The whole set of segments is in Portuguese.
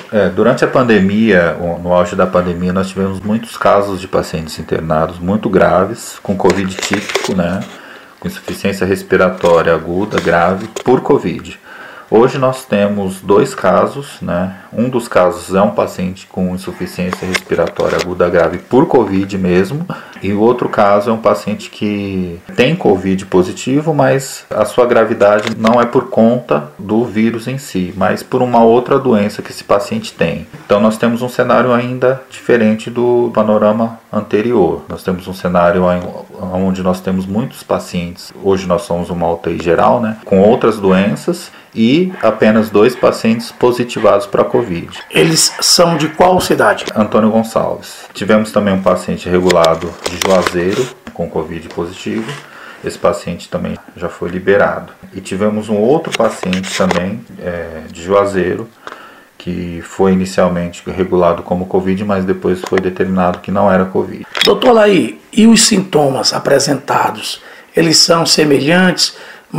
Durante a pandemia, no auge da pandemia, nós tivemos muitos casos de pacientes internados muito graves, com Covid típico, né? Com insuficiência respiratória aguda, grave, por Covid. Hoje nós temos 2 casos, né? Um dos casos é um paciente com insuficiência respiratória aguda grave por Covid mesmo, e o outro caso é um paciente que tem Covid positivo, mas a sua gravidade não é por conta do vírus em si, mas por uma outra doença que esse paciente tem. Então nós temos um cenário ainda diferente do panorama anterior. Nós temos um cenário onde nós temos muitos pacientes, hoje nós somos uma UTI geral, né? Com outras doenças, e apenas 2 pacientes positivados para a Covid. Eles são de qual cidade? Antônio Gonçalves. Tivemos também um paciente regulado de Juazeiro com Covid positivo. Esse paciente também já foi liberado. E tivemos um outro paciente também de Juazeiro, que foi inicialmente regulado como Covid, mas depois foi determinado que não era Covid. Doutor Alaí, e os sintomas apresentados? Eles são semelhantes,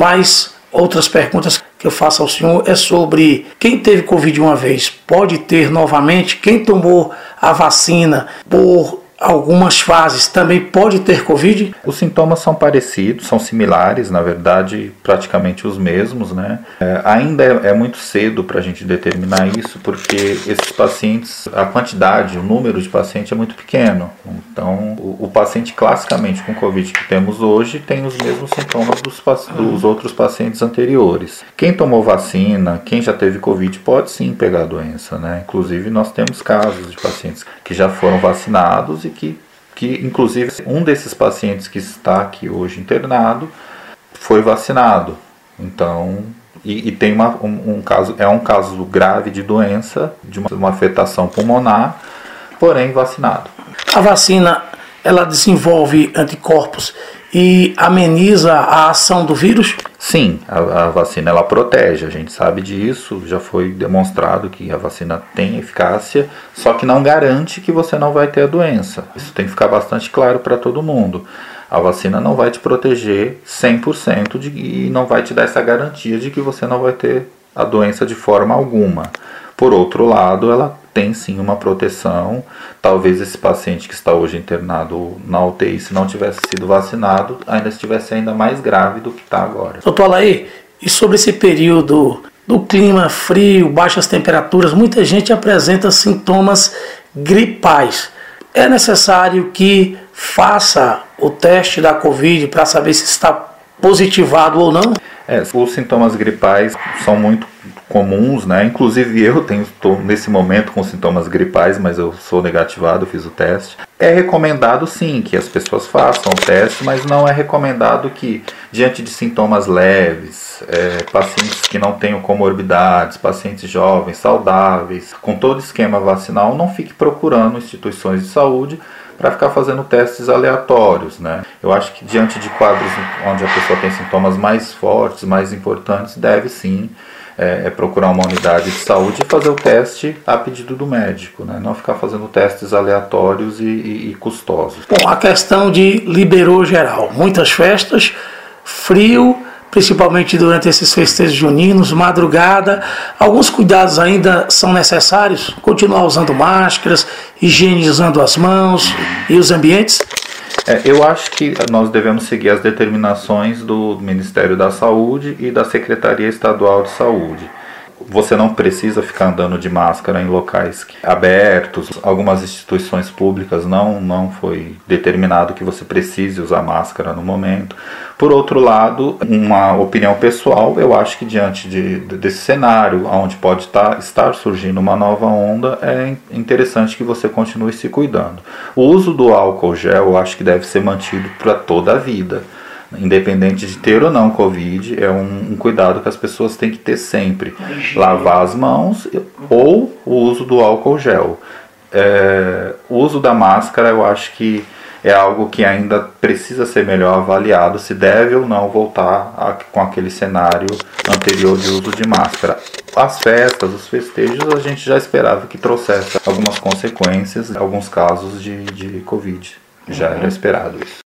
mas outras perguntas que eu faço ao senhor é sobre quem teve Covid uma vez pode ter novamente, quem tomou a vacina por algumas fases também pode ter Covid? Os sintomas são parecidos, são similares, na verdade praticamente os mesmos, né? Ainda é muito cedo para a gente determinar isso, porque esses pacientes, a quantidade, o número de pacientes é muito pequeno. Então o paciente classicamente com Covid que temos hoje tem os mesmos sintomas dos outros pacientes anteriores. Quem tomou vacina, quem já teve Covid pode sim pegar a doença, né? Inclusive nós temos casos de pacientes que já foram vacinados e que inclusive um desses pacientes que está aqui hoje internado foi vacinado. Então, e tem um caso grave de doença, de uma afetação pulmonar, porém vacinado. A vacina, ela desenvolve anticorpos e ameniza a ação do vírus? Sim, a vacina ela protege, a gente sabe disso, já foi demonstrado que a vacina tem eficácia, só que não garante que você não vai ter a doença. Isso tem que ficar bastante claro para todo mundo. A vacina não vai te proteger 100% e não vai te dar essa garantia de que você não vai ter a doença de forma alguma. Por outro lado, ela tem sim uma proteção. Talvez esse paciente que está hoje internado na UTI, se não tivesse sido vacinado, ainda estivesse ainda mais grave do que está agora. Doutor Alaí, e sobre esse período do clima frio, baixas temperaturas, muita gente apresenta sintomas gripais. É necessário que faça o teste da Covid para saber se está positivado ou não? Os sintomas gripais são muito comuns, né? Inclusive eu estou nesse momento com sintomas gripais, mas eu sou negativado, fiz o teste. É recomendado sim que as pessoas façam o teste, mas não é recomendado que, diante de sintomas leves, pacientes que não tenham comorbidades, pacientes jovens, saudáveis, com todo o esquema vacinal, não fique procurando instituições de saúde para ficar fazendo testes aleatórios, né? Eu acho que diante de quadros onde a pessoa tem sintomas mais fortes, mais importantes, deve sim procurar uma unidade de saúde e fazer o teste a pedido do médico, né? Não ficar fazendo testes aleatórios e custosos. Bom, a questão de liberou geral, muitas festas, frio, principalmente durante esses festejos juninos, madrugada, alguns cuidados ainda são necessários, continuar usando máscaras, higienizando as mãos e os ambientes? Eu acho que nós devemos seguir as determinações do Ministério da Saúde e da Secretaria Estadual de Saúde. Você não precisa ficar andando de máscara em locais abertos. Algumas instituições públicas não foi determinado que você precise usar máscara no momento. Por outro lado, uma opinião pessoal, eu acho que diante desse cenário, onde pode estar surgindo uma nova onda, é interessante que você continue se cuidando. O uso do álcool gel, eu acho que deve ser mantido para toda a vida. Independente de ter ou não Covid, é um cuidado que as pessoas têm que ter sempre. Lavar as mãos ou o uso do álcool gel. O uso da máscara, eu acho que é algo que ainda precisa ser melhor avaliado, se deve ou não voltar com aquele cenário anterior de uso de máscara. As festas, os festejos, a gente já esperava que trouxesse algumas consequências, alguns casos de Covid. Já era esperado isso.